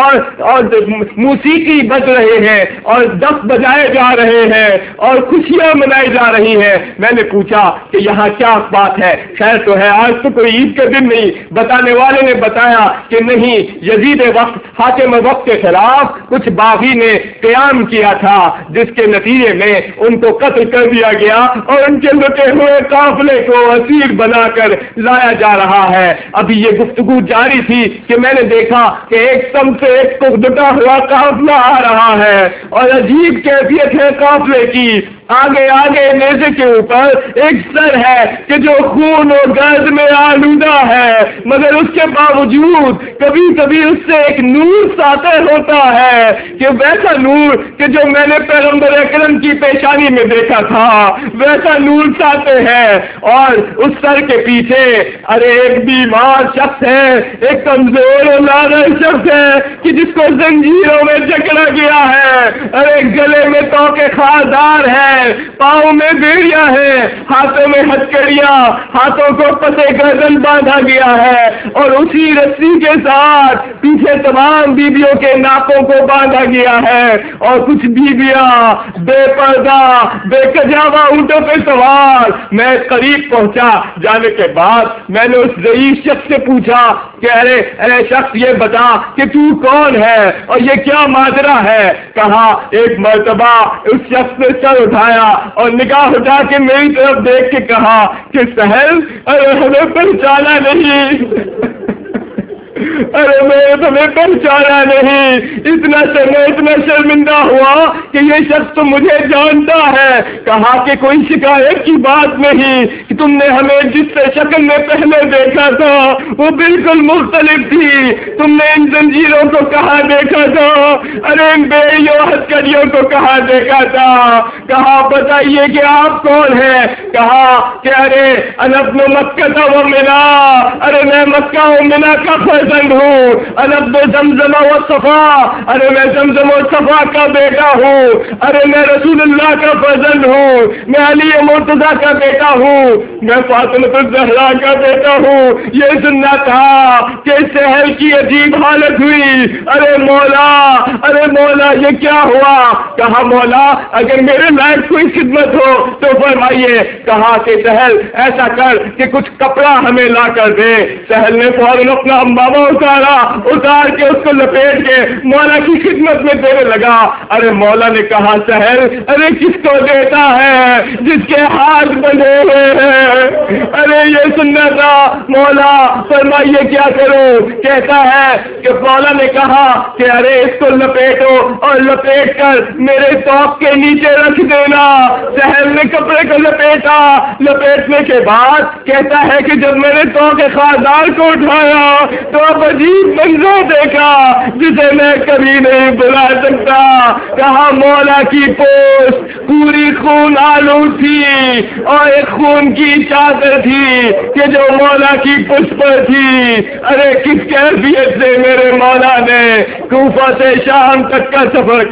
موسیقی بج رہے ہیں اور دف بجائے جا رہے ہیں اور خوشیاں منائی جا رہی ہیں. میں نے پوچھا کہ یہاں کیا بات ہے، خیر تو ہے، آج تو کوئی عید کا دن نہیں. بتانے والے نے بتایا کہ نہیں، یزید وقت حاکم وقت کے خلاف کچھ باغی نے قیام کیا تھا جس کے نتیجے میں ان کو قتل کر دیا گیا اور ان کے لٹے ہوئے قافلے کو اسیر بنا کر لایا جا رہا ہے. ابھی یہ گفتگو جاری تھی کہ میں نے دیکھا کہ ایک سم سے ایک کو ڈٹا ہوا قافلہ آ رہا ہے اور عجیب کیفیت ہے قافلے کی. آگے نیزے کے اوپر ایک سر ہے کہ جو خون اور گرد میں آلودہ ہے، مگر اس کے باوجود کبھی کبھی اس سے ایک نور ساطع ہوتا ہے کہ ویسا نور کہ جو میں نے پیغمبر اکرم کی پیشانی میں دیکھا تھا ویسا نور ساطع ہے. اور اس سر کے پیچھے ارے ایک بیمار شخص ہے، ایک کمزور اور لاغر شخص ہے کہ جس کو زنجیروں میں جکڑا گیا ہے، ارے گلے میں توقع خاردار ہے ہے، پاؤں میں بیڑیاں ہیں، ہاتھوں میں ہتکڑیاں، ہاتھوں کو پتے گردن باندھا گیا ہے، اور اسی رسی کے ساتھ پیچھے تمام بیویوں کے ناکوں کو باندھا گیا ہے، اور کچھ بیویاں بے پردہ بے کجاوا اونٹوں پہ سوار۔ میں قریب پہنچا، جانے کے بعد میں نے اس ضعیف شخص سے پوچھا کہ ارے شخص یہ بتا کہ تو کون ہے اور یہ کیا ماجرا ہے؟ کہا ایک مرتبہ اس شخص نے سر اٹھایا اور نگاہ اٹھا کے میری طرف دیکھ کے کہا کہ سہل، ارے ہمیں پہچانا نہیں ارے میں تمہیں پہچانا نہیں۔ اتنا شرمندہ ہوا کہ یہ شخص تو مجھے جانتا ہے۔ کہا کہ کوئی شکایت کی بات نہیں، کہ تم نے ہمیں جس سے شکل میں پہلے دیکھا تھا وہ بالکل مختلف تھی۔ تم نے ان زنجیروں کو کہاں دیکھا تھا؟ ارے ان بیڑیوں ہتکڑیوں کو کہاں دیکھا تھا؟ کہا بتائیے کہ آپ کون ہیں؟ کہا کہ ارے انا ابن مکہ و منا، ارے میں مکہ و منا کا فرزند ہوں، انا ابن زمزم و صفا، ارے میں زمزم و صفا کا بیٹا ہوں، ارے میں رسول اللہ کا فرزند ہوں، میں علی مرتضیٰ کا بیٹا ہوں، میں فاطمہ الزہرا کا بیٹا ہوں۔ یہ سننا تھا کہ سہل کی عجیب حالت ہوئی۔ ارے مولا یہ کیا ہوا؟ کہا مولا اگر میرے لائق کوئی خدمت ہو تو فرمائیے۔ کہا کہ سہل ایسا کر کہ کچھ کپڑا ہمیں لا کر دے۔ سہل نے فوراً اپنا امامہ اتار کے اس کو لپیٹ کے مولا کی خدمت میں دینے لگا۔ ارے مولا نے کہا سہل ارے کس کو دیتا ہے جس کے ہاتھ بندھے ہوئے ہیں؟ ارے یہ سننا تھا۔ مولا فرمائیے کیا کروں؟ کہتا ہے کہ مولا نے کہا کہ ارے اس کو لپیٹو اور لپیٹ کر میرے توق کے نیچے رکھ دینا۔ سہل نے کپڑے کو لپیٹنے کے بعد کہتا ہے کہ جب میں نے توق خاردار کو اٹھایا تو اب عجیب منظر دیکھا جسے میں کبھی نہیں بلا سکتا۔ کہا مولا کی پوست پوری خون آلو تھی اور ایک خون کی چادر تھی کہ جو مولا کی پشت پر تھی۔ ارے کس کیفیت سے میرے مولا نے کوفہ سے شام تک کا سفر